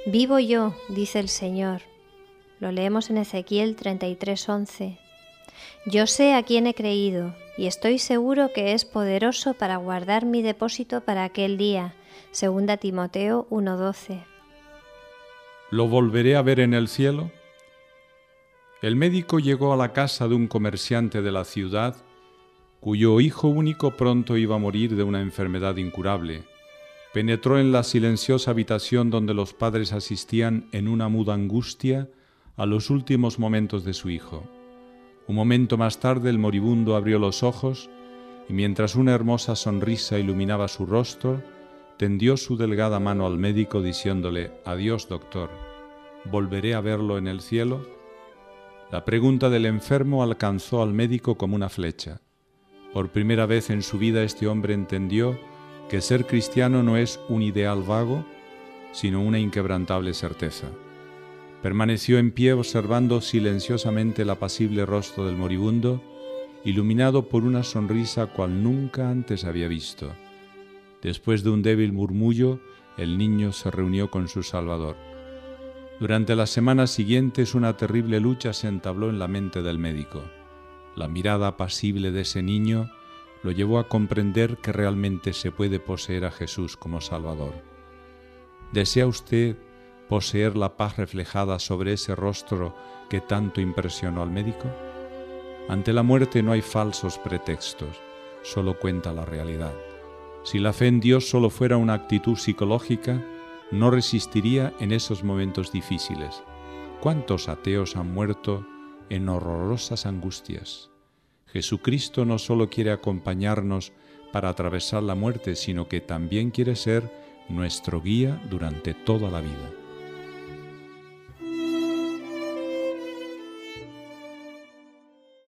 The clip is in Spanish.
Vivo yo, dice el Señor. Lo leemos en Ezequiel 33:11. Yo sé a quién he creído y estoy seguro que es poderoso para guardar mi depósito para aquel día. 2 Timoteo 1:12. ¿Lo volveré a ver en el cielo? El médico llegó a la casa de un comerciante de la ciudad, cuyo hijo único pronto iba a morir de una enfermedad incurable. Penetró en la silenciosa habitación donde los padres asistían en una muda angustia a los últimos momentos de su hijo. Un momento más tarde el moribundo abrió los ojos y mientras una hermosa sonrisa iluminaba su rostro, tendió su delgada mano al médico diciéndole: «Adiós, doctor, ¿volveré a verlo en el cielo?». La pregunta del enfermo alcanzó al médico como una flecha. Por primera vez en su vida este hombre entendió que ser cristiano no es un ideal vago, sino una inquebrantable certeza. Permaneció en pie observando silenciosamente el apacible rostro del moribundo, iluminado por una sonrisa cual nunca antes había visto. Después de un débil murmullo, el niño se reunió con su Salvador. Durante las semanas siguientes una terrible lucha se entabló en la mente del médico. La mirada apacible de ese niño lo llevó a comprender que realmente se puede poseer a Jesús como Salvador. ¿Desea usted poseer la paz reflejada sobre ese rostro que tanto impresionó al médico? Ante la muerte no hay falsos pretextos, solo cuenta la realidad. Si la fe en Dios solo fuera una actitud psicológica, no resistiría en esos momentos difíciles. ¿Cuántos ateos han muerto en horrorosas angustias? Jesucristo no solo quiere acompañarnos para atravesar la muerte, sino que también quiere ser nuestro guía durante toda la vida.